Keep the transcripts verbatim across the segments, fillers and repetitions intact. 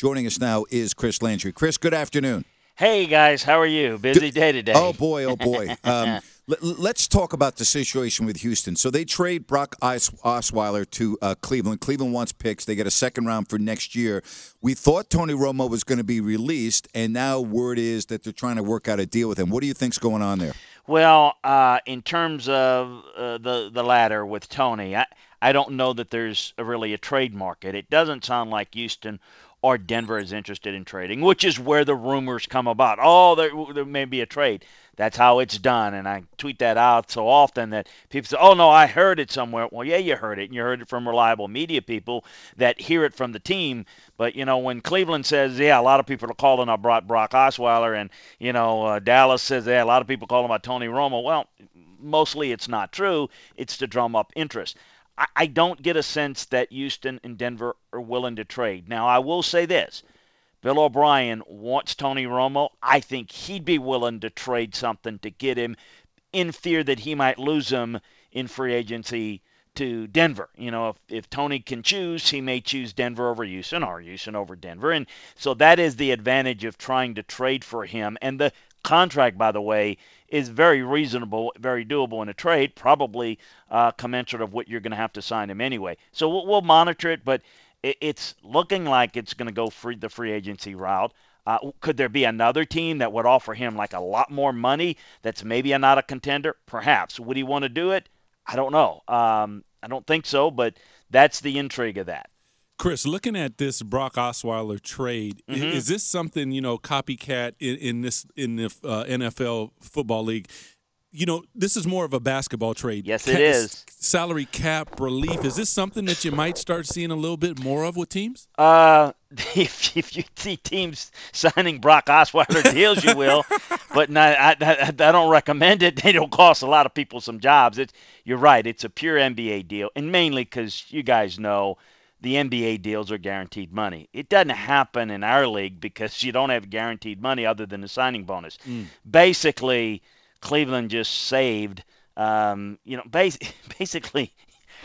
Joining us now is Chris Landry. Chris, good afternoon. Hey, guys. How are you? Busy day today. Oh, boy, oh, boy. Um, let, let's talk about the situation with Houston. So they trade Brock Os- Osweiler to uh, Cleveland. Cleveland wants picks. They get a second round for next year. We thought Tony Romo was going to be released, and now word is that they're trying to work out a deal with him. What do you think's going on there? Well, uh, in terms of uh, the the latter with Tony, I, I don't know that there's a, really a trade market. It doesn't sound like Houston or Denver is interested in trading, which is where the rumors come about. Oh, there, there may be a trade. That's how it's done, and I tweet that out so often that people say, oh, no, I heard it somewhere. Well, yeah, you heard it, and you heard it from reliable media people that hear it from the team. But, you know, when Cleveland says, yeah, a lot of people are calling about Brock Osweiler, and, you know, uh, Dallas says, yeah, a lot of people calling about Tony Romo, well, mostly it's not true. It's to drum up interest. I, I don't get a sense that Houston and Denver are willing to trade. Now, I will say this. Bill O'Brien wants Tony Romo. I think he'd be willing to trade something to get him in fear that he might lose him in free agency to Denver. You know, if, if Tony can choose, he may choose Denver over Houston or Houston over Denver. And so that is the advantage of trying to trade for him. And the contract, by the way, is very reasonable, very doable in a trade, probably uh, commensurate of what you're going to have to sign him anyway. So we'll, we'll monitor it, but it's looking like it's going to go free the free agency route. Uh, could there be another team that would offer him like a lot more money that's maybe not a contender? Perhaps. Would he want to do it? I don't know. Um, I don't think so, but that's the intrigue of that. Chris, looking at this Brock Osweiler trade, mm-hmm. is this something, you know, copycat in, in this in the uh, N F L football league? You know, this is more of a basketball trade. Yes, it is. Salary cap relief. Is this something that you might start seeing a little bit more of with teams? Uh, if, if you see teams signing Brock Osweiler deals, you will. But not, I, I, I don't recommend it. They don't cost a lot of people some jobs. It's, you're right. It's a pure N B A deal, and mainly because you guys know the N B A deals are guaranteed money. It doesn't happen in our league because you don't have guaranteed money other than the signing bonus. Mm. Basically, Cleveland just saved, um, you know, bas- basically,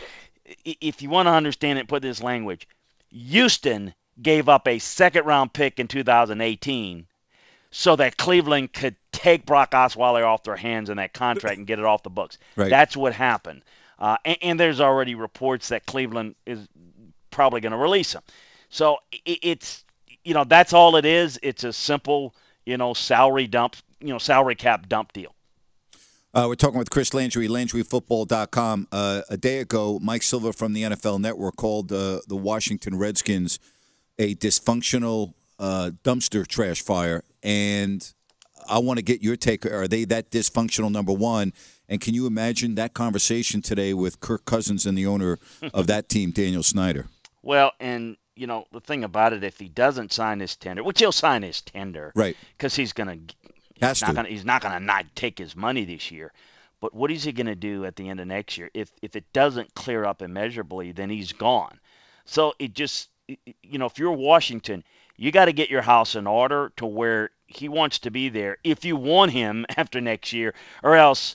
if you want to understand it, put this language, Houston gave up a second-round pick in two thousand eighteen so that Cleveland could take Brock Osweiler off their hands in that contract and get it off the books. Right. That's what happened. Uh, and, and there's already reports that Cleveland is probably going to release him. So it, it's, you know, that's all it is. It's a simple, you know, salary dump, you know, salary cap dump deal. Uh, we're talking with Chris Landry, Landry Football dot com. Uh, a day ago, Mike Silver from the N F L Network called uh, the Washington Redskins a dysfunctional uh, dumpster trash fire. And I want to get your take. Are they that dysfunctional, number one? And can you imagine that conversation today with Kirk Cousins and the owner of that team, Daniel Snyder? Well, and, you know, the thing about it, if he doesn't sign his tender, which he'll sign his tender. Right. Because he's going to – Has He's not to. Gonna, he's not going to not take his money this year. But what is he going to do at the end of next year? If if it doesn't clear up immeasurably, then he's gone. So it just, you know, if you're Washington, you got to get your house in order to where he wants to be there if you want him after next year, or else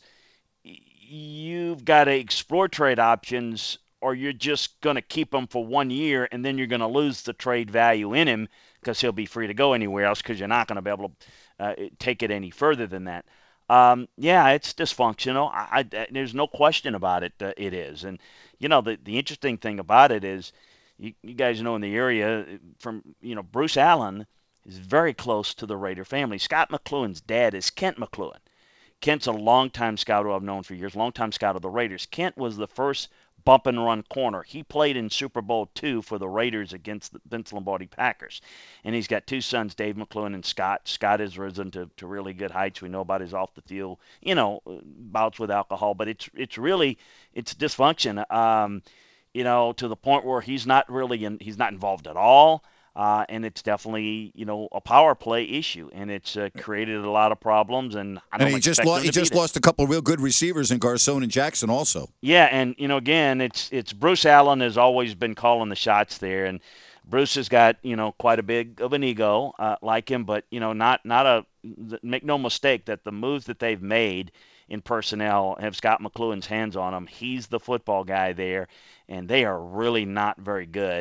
you've got to explore trade options, or you're just going to keep him for one year and then you're going to lose the trade value in him because he'll be free to go anywhere else because you're not going to be able to Uh, take it any further than that. Um, yeah, it's dysfunctional. I, I, there's no question about it. Uh, it is. And, you know, the, the interesting thing about it is you, you guys know in the area from, you know, Bruce Allen is very close to the Raider family. Scott McCloughan's dad is Kent McCloughan. Kent's a longtime scout who I've known for years, longtime scout of the Raiders. Kent was the first bump and run corner. He played in Super Bowl two for the Raiders against the Vince Lombardi Packers. And he's got two sons, Dave McCloughan and Scott. Scott has risen to, to really good heights. We know about his off the field, you know, bouts with alcohol, but it's it's really it's dysfunction. Um, you know, to the point where he's not really in, he's not involved at all. Uh, and it's definitely, you know, a power play issue, and it's uh, created a lot of problems. And I don't and he expect just, lo- them he to just beat it. lost a couple of real good receivers in Garcon and Jackson also. Yeah, and, you know, again, it's it's Bruce Allen has always been calling the shots there, and Bruce has got, you know, quite a big of an ego uh, like him, but, you know, not not a – make no mistake that the moves that they've made in personnel have Scott McCloughan's hands on them. He's the football guy there, and they are really not very good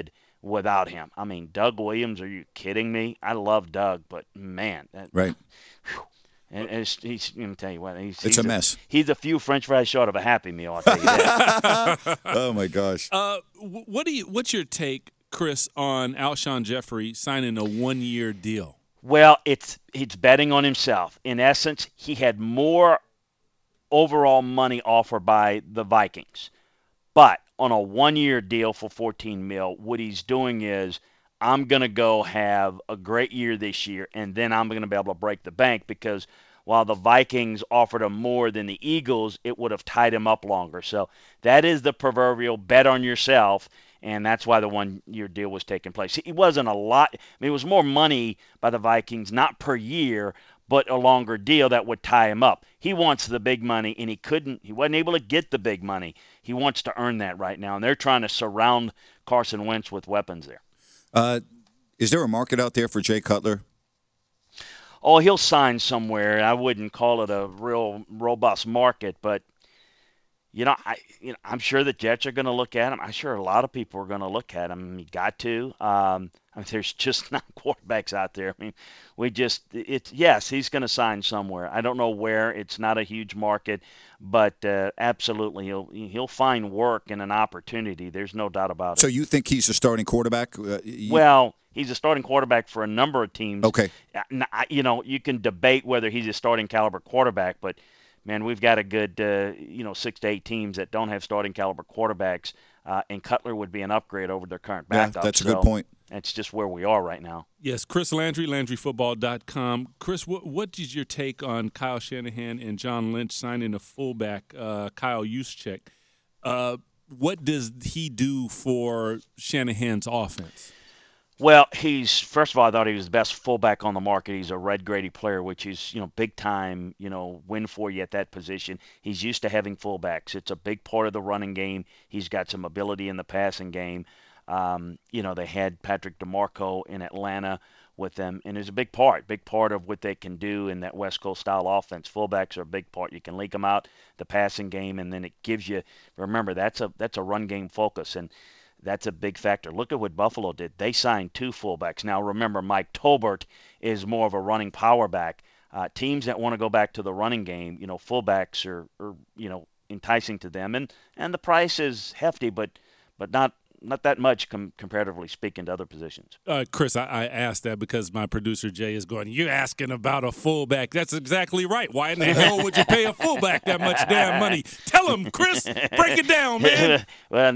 without him. I mean, Doug Williams, are you kidding me? I love Doug, but man, that, right. Whew, and it's, he's, let me tell you what, he's, it's he's a mess. He's a few French fries short of a Happy Meal, I'll tell you that. Oh my gosh. Uh, what do you? What's your take, Chris, on Alshon Jeffrey signing a one-year deal? Well, it's he's betting on himself. In essence, he had more overall money offered by the Vikings. But on a one-year deal for fourteen mil, what he's doing is, I'm going to go have a great year this year, and then I'm going to be able to break the bank, because while the Vikings offered him more than the Eagles, it would have tied him up longer. So that is the proverbial bet on yourself, and that's why the one-year deal was taking place. It wasn't a lot. I mean, it was more money by the Vikings, not per year, but a longer deal that would tie him up. He wants the big money, and he couldn't. He wasn't able to get the big money. He wants to earn that right now, and they're trying to surround Carson Wentz with weapons there. Uh, is there a market out there for Jay Cutler? Oh, he'll sign somewhere. I wouldn't call it a real robust market, but you know, I you know, I'm sure the Jets are going to look at him. I'm sure a lot of people are going to look at him. You got to. Um, I mean, there's just not quarterbacks out there. I mean, we just it's yes, he's going to sign somewhere. I don't know where. It's not a huge market, but uh, absolutely he'll he'll find work and an opportunity. There's no doubt about it. So you think he's a starting quarterback? Uh, you... Well, he's a starting quarterback for a number of teams. Okay. You know, you can debate whether he's a starting caliber quarterback, but man, we've got a good, uh, you know, six to eight teams that don't have starting caliber quarterbacks, uh, and Cutler would be an upgrade over their current backup. Yeah, that's a so good point. That's just where we are right now. Yes, Chris Landry, Landry Football dot com. Chris, what, what is your take on Kyle Shanahan and John Lynch signing a fullback, uh, Kyle Juszczyk? Uh, what does he do for Shanahan's offense? Well, he's first of all, I thought he was the best fullback on the market. He's a Red Grady player, which is, you know, big time, you know, win for you at that position. He's used to having fullbacks. It's a big part of the running game. He's got some ability in the passing game. Um, you know, they had Patrick DeMarco in Atlanta with them, and it's a big part, big part of what they can do in that West Coast style offense. Fullbacks are a big part. You can leak them out, the passing game, and then it gives you. Remember, that's a that's a run game focus, and that's a big factor. Look at what Buffalo did. They signed two fullbacks. Now, remember, Mike Tolbert is more of a running power back. Uh, teams that want to go back to the running game, you know, fullbacks are, are, you know, enticing to them. And, and the price is hefty, but but not not that much com- comparatively speaking to other positions. Uh, Chris, I, I asked that because my producer, Jay, is going, you're asking about a fullback. That's exactly right. Why in the hell would you pay a fullback that much damn money? Tell him, Chris. Break it down, man. Well,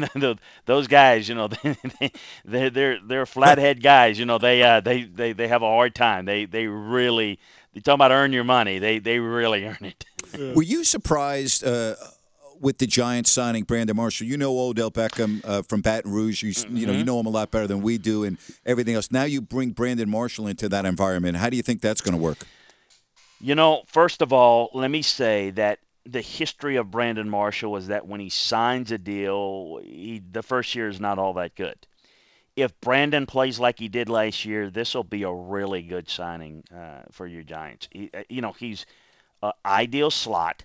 those guys, you know, they're they're they're flathead guys. You know, they uh they, they, they have a hard time. They they really you talking about earn your money. They they really earn it. Yeah. Were you surprised uh, with the Giants signing Brandon Marshall? You know Odell Beckham uh, from Baton Rouge. You, mm-hmm. you know you know him a lot better than we do, and everything else. Now you bring Brandon Marshall into that environment. How do you think that's going to work? You know, first of all, let me say that the history of Brandon Marshall is that when he signs a deal, he, the first year is not all that good. If Brandon plays like he did last year, this will be a really good signing uh, for your Giants. He, you know, he's an ideal slot.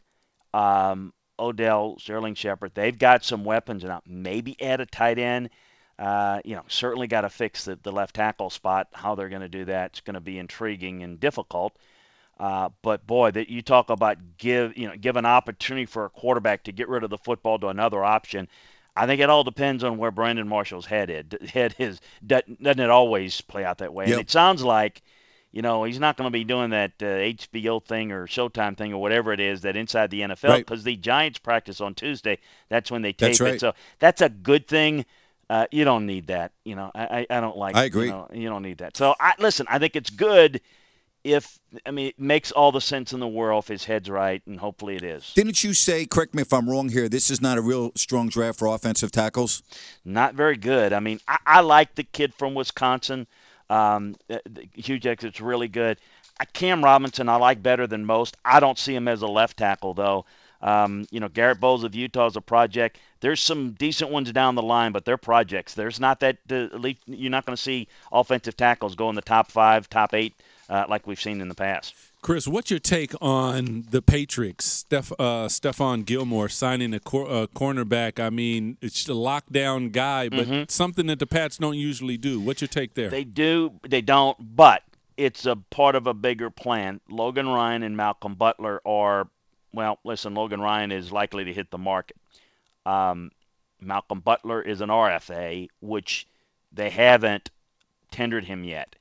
Um, Odell, Sterling Shepard, they've got some weapons now. Maybe add a tight end. Uh, you know, certainly got to fix the, the left tackle spot. How they're going to do that is going to be intriguing and difficult. Uh, but boy, that you talk about give you know give an opportunity for a quarterback to get rid of the football to another option. I think it all depends on where Brandon Marshall's head is. Head is doesn't it always play out that way? Yep. And it sounds like, you know, he's not going to be doing that uh, H B O thing or Showtime thing or whatever it is that inside the N F L, because right. the Giants practice on Tuesday. That's when they tape that's right. it. So that's a good thing. Uh, you don't need that. You know, I I don't like. I agree. You know, you don't need that. So I listen. I think it's good. If I mean, it makes all the sense in the world if his head's right, and hopefully it is. Didn't you say, correct me if I'm wrong here, this is not a real strong draft for offensive tackles? Not very good. I mean, I, I like the kid from Wisconsin, um, Hugh Jackson. It's really good. Cam Robinson I like better than most. I don't see him as a left tackle, though. Um, you know, Garrett Bowles of Utah is a project. There's some decent ones down the line, but they're projects. There's not that uh, – you're not going to see offensive tackles go in the top five, top eight, Uh, like we've seen in the past. Chris, what's your take on the Patriots? Steph, uh, Stephon Gilmore signing a, cor- a cornerback. I mean, it's a lockdown guy, but Mm-hmm. something that the Pats don't usually do. What's your take there? They do, they don't, but it's a part of a bigger plan. Logan Ryan and Malcolm Butler are, well, listen, Logan Ryan is likely to hit the market. Um, Malcolm Butler is an R F A, which they haven't tendered him yet.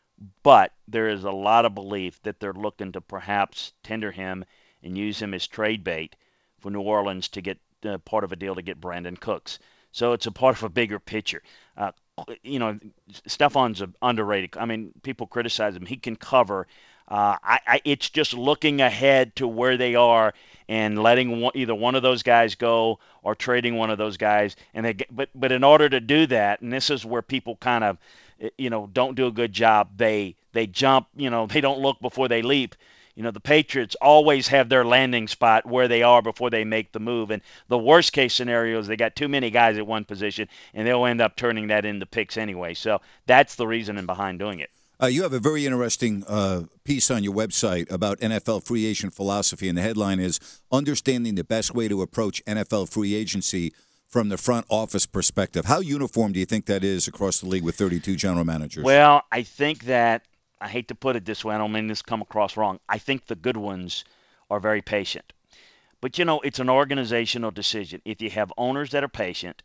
But there is a lot of belief that they're looking to perhaps tender him and use him as trade bait for New Orleans to get uh, part of a deal to get Brandon Cooks. So it's a part of a bigger picture. Uh, you know, Stephon's underrated. I mean, people criticize him. He can cover. Uh, I, I, it's just looking ahead to where they are and letting one, either one of those guys go or trading one of those guys. And they get, but but in order to do that, and this is where people kind of, you know, don't do a good job. They they jump. You know, they don't look before they leap. You know, the Patriots always have their landing spot where they are before they make the move. And the worst case scenario is they got too many guys at one position, and they'll end up turning that into picks anyway. So that's the reasoning behind doing it. Uh, you have a very interesting uh, piece on your website about N F L free agent philosophy, and the headline is Understanding the Best Way to Approach N F L Free Agency from the Front Office Perspective. How uniform do you think that is across the league with thirty-two general managers? Well, I think that, I hate to put it this way, I don't mean this to come across wrong. I think the good ones are very patient. But, you know, it's an organizational decision. If you have owners that are patient,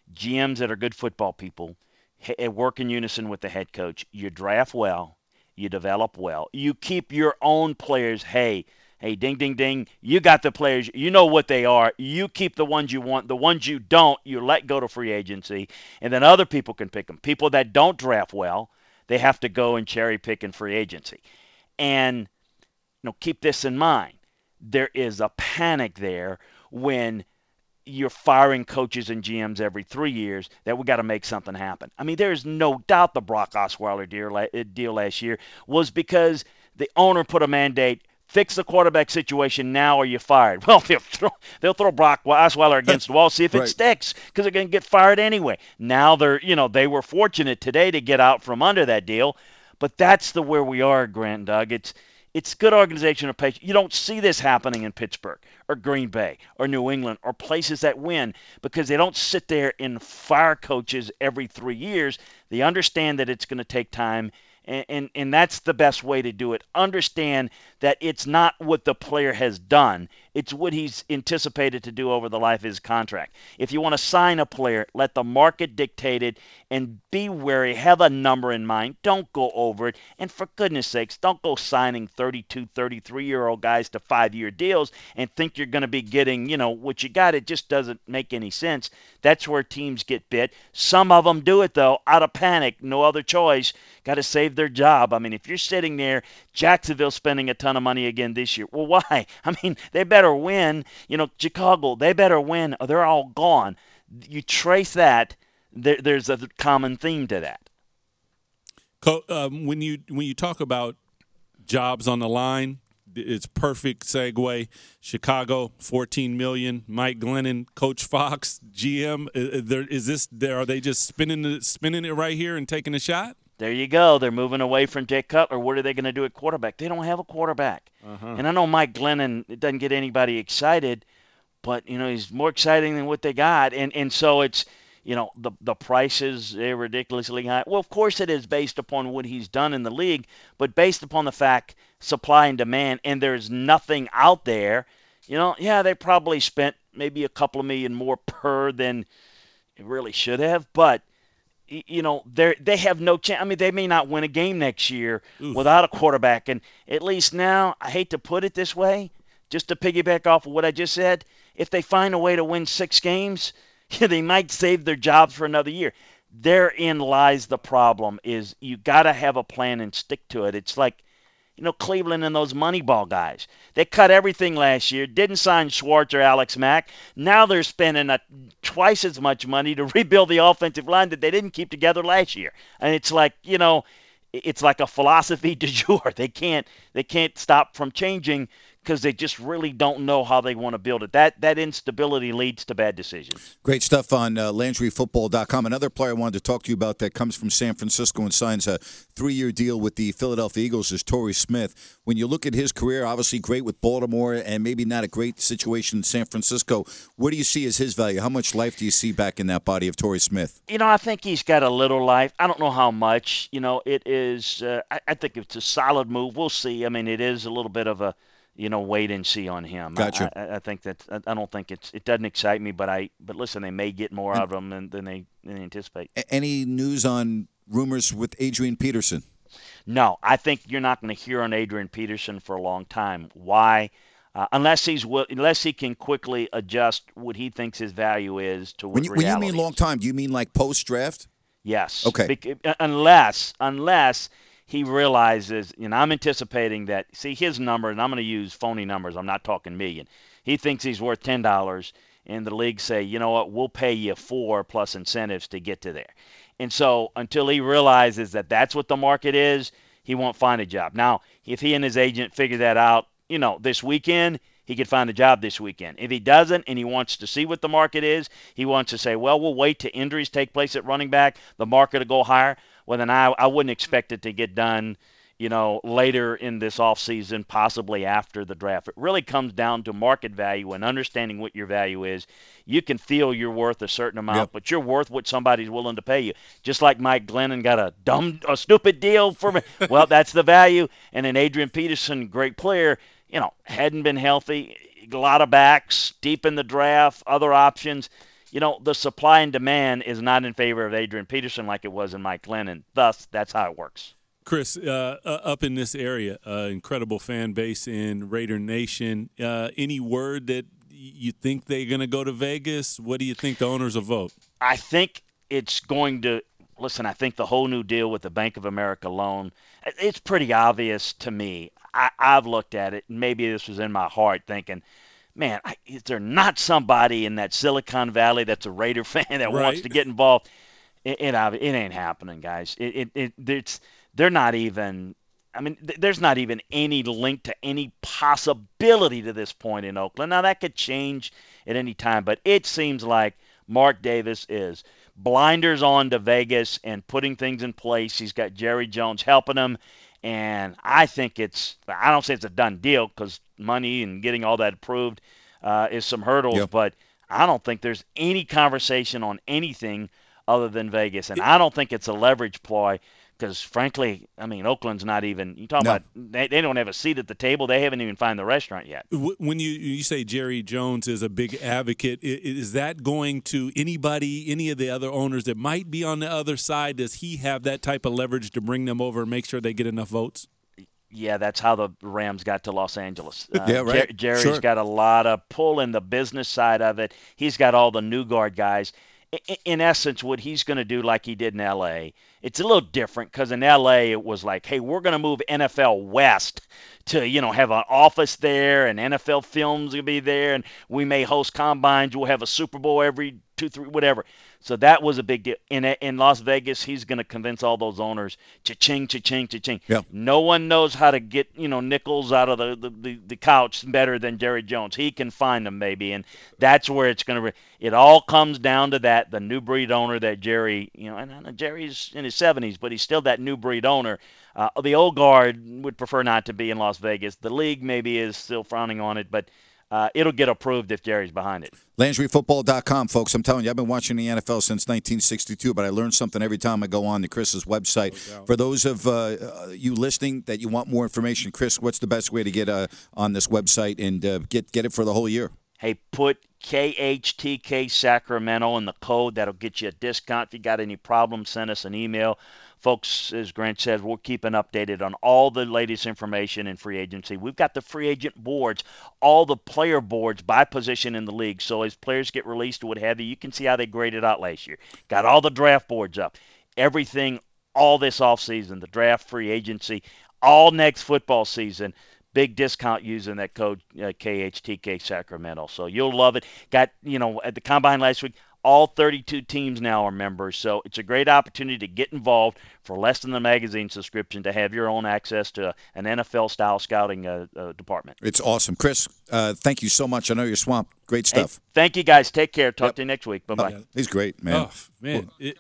G Ms that are good football people, work in unison with the head coach, you draft well, you develop well, you keep your own players, hey, hey, ding, ding, ding, you got the players, you know what they are, you keep the ones you want, the ones you don't, you let go to free agency, and then other people can pick them. People that don't draft well, they have to go and cherry pick in free agency. And, you know, keep this in mind. There is a panic there when you're firing coaches and G Ms every three years that we got to make something happen. I mean, there's no doubt the Brock Osweiler deal last year was because the owner put a mandate, fix the quarterback situation now or you're fired. Well, they'll throw, they'll throw Brock Osweiler against the wall, see if it Right. sticks, because they're going to get fired anyway. Now they're, you know, they were fortunate today to get out from under that deal, but that's the where we are, Grant and Doug. It's It's good organizational patience. You don't see this happening in Pittsburgh or Green Bay or New England or places that win because they don't sit there and fire coaches every three years. They understand that it's going to take time, and, and, and that's the best way to do it. Understand that it's not what the player has done. It's what he's anticipated to do over the life of his contract. If you want to sign a player, let the market dictate it and be wary. Have a number in mind. Don't go over it. And for goodness sakes, don't go signing thirty-two, thirty-three-year-old guys to five-year deals and think you're going to be getting, you know, what you got. It just doesn't make any sense. That's where teams get bit. Some of them do it, though, out of panic. No other choice. Got to save their job. I mean, if you're sitting there, Jacksonville spending a ton of money again this year. Well, why? I mean, they better win. You know, Chicago, they better win or they're all gone. You trace that, there, there's a common theme to that. Co- um, when you when you talk about jobs on the line, it's perfect segue. Chicago, fourteen million. Mike Glennon, Coach Fox, G M. Is, there, is this? There, are they just spinning the, spinning it right here and taking a shot? There you go. They're moving away from Jay Cutler. What are they going to do at quarterback? They don't have a quarterback. Uh-huh. And I know Mike Glennon, it doesn't get anybody excited, but, you know, he's more exciting than what they got. And and so it's, you know, the the prices are ridiculously high. Well, of course it is based upon what he's done in the league, but based upon the fact supply and demand, and there's nothing out there, you know, yeah, they probably spent maybe a couple of million more per than it really should have, but you know, they they have no chance. I mean, they may not win a game next year Oof. without a quarterback. And at least now, I hate to put it this way, just to piggyback off of what I just said, if they find a way to win six games, they might save their jobs for another year. Therein lies the problem, is you got to have a plan and stick to it. It's like, you know, Cleveland and those Moneyball guys. They cut everything last year, didn't sign Schwartz or Alex Mack. Now they're spending a, twice as much money to rebuild the offensive line that they didn't keep together last year. And it's like, you know, it's like a philosophy du jour. They can't they can't stop from changing because they just really don't know how they want to build it. That that instability leads to bad decisions. Great stuff on uh, Landry Football dot com. Another player I wanted to talk to you about that comes from San Francisco and signs a three-year deal with the Philadelphia Eagles is Torrey Smith. When you look at his career, obviously great with Baltimore and maybe not a great situation in San Francisco. What do you see as his value? How much life do you see back in that body of Torrey Smith? You know, I think he's got a little life. I don't know how much. You know, it is. Uh, I, I think it's a solid move. We'll see. I mean, it is a little bit of a, you know, wait and see on him. Gotcha. I, I, I think that I don't think it's it doesn't excite me, but I but listen, they may get more out of him than, than they than they anticipate. Any news on rumors with Adrian Peterson? No, I think you're not going to hear on Adrian Peterson for a long time. Why? Uh, unless he's unless he can quickly adjust what he thinks his value is to what when you, reality when you mean long time, do you mean like post draft? Yes. Okay. Be- unless unless he realizes, you know, I'm anticipating that. See his number, and I'm going to use phony numbers. I'm not talking million. He thinks he's worth ten dollars, and the league say, you know what, we'll pay you four plus incentives to get to there. And so until he realizes that that's what the market is, he won't find a job. Now, if he and his agent figure that out, you know, this weekend, he could find a job this weekend. If he doesn't and he wants to see what the market is, he wants to say, well, we'll wait till injuries take place at running back, the market will go higher. Well, then I, I wouldn't expect it to get done, you know, later in this offseason, possibly after the draft. It really comes down to market value and understanding what your value is. You can feel you're worth a certain amount, yep. but you're worth what somebody's willing to pay you. Just like Mike Glennon got a dumb, a stupid deal for me. Well, that's the value. And then Adrian Peterson, great player, you know, hadn't been healthy, a lot of backs, deep in the draft, other options. You know, the supply and demand is not in favor of Adrian Peterson like it was in Mike Glennon. Thus, that's how it works. Chris, uh, uh, up in this area, uh, incredible fan base in Raider Nation. Uh, any word that you think they're going to go to Vegas? What do you think the owners will vote? I think it's going to – listen, I think the whole new deal with the Bank of America loan, it's pretty obvious to me. I, I've looked at it, and maybe this was in my heart thinking, man, is there not somebody in that Silicon Valley that's a Raider fan that right. wants to get involved? It, it, it ain't happening, guys. It, it, it, it's – They're not even – I mean, th- there's not even any link to any possibility to this point in Oakland. Now, that could change at any time, but it seems like Mark Davis is blinders on to Vegas and putting things in place. He's got Jerry Jones helping him, and I think it's – I don't say it's a done deal because money and getting all that approved uh, is some hurdles, yep. but I don't think there's any conversation on anything other than Vegas, and I don't think it's a leverage ploy. Because, frankly, I mean, Oakland's not even – you talk no. about they, they don't have a seat at the table. They haven't even found the restaurant yet. When you, you say Jerry Jones is a big advocate, is that going to anybody, any of the other owners that might be on the other side? Does he have that type of leverage to bring them over and make sure they get enough votes? Yeah, that's how the Rams got to Los Angeles. Uh, yeah, right. Jer- Jerry's sure. got a lot of pull in the business side of it. He's got all the new guard guys. In, in essence, what he's going to do like he did in L A, it's a little different because in L A it was like, hey, we're going to move N F L West to, you know, have an office there and N F L Films will be there and we may host combines. We'll have a Super Bowl every two, three, whatever. So that was a big deal. In in Las Vegas, he's going to convince all those owners, cha-ching, cha-ching, cha-ching. Yeah. No one knows how to get, you know, nickels out of the, the, the, the couch better than Jerry Jones. He can find them, maybe, and that's where it's going to – it all comes down to that, the new breed owner that Jerry – you know, and I know Jerry's in his seventies, but he's still that new breed owner. Uh, the old guard would prefer not to be in Las Vegas. The league maybe is still frowning on it, but – Uh, it'll get approved if Jerry's behind it. Landry Football dot com, folks. I'm telling you, I've been watching the N F L since nineteen sixty-two, but I learn something every time I go on to Chris's website. No For those of uh, you listening that you want more information, Chris, what's the best way to get uh, on this website and uh, get get it for the whole year? Hey, put K H T K Sacramento in the code. That'll get you a discount. If you got any problems, send us an email. Folks, as Grant says, we're keeping updated on all the latest information in free agency. We've got the free agent boards, all the player boards by position in the league. So as players get released or what have you, you can see how they graded out last year. Got all the draft boards up. Everything, all this offseason, the draft, free agency, all next football season. Big discount using that code uh, K H T K Sacramento. So you'll love it. Got, you know, at the Combine last week, All thirty-two teams now are members, so it's a great opportunity to get involved for less than the magazine subscription to have your own access to an N F L-style scouting uh, uh, department. It's awesome. Chris, uh, thank you so much. I know you're swamped. Great stuff. Hey, thank you, guys. Take care. Talk Yep. to you next week. Bye-bye. Oh, he's great, man. Oh, man. It,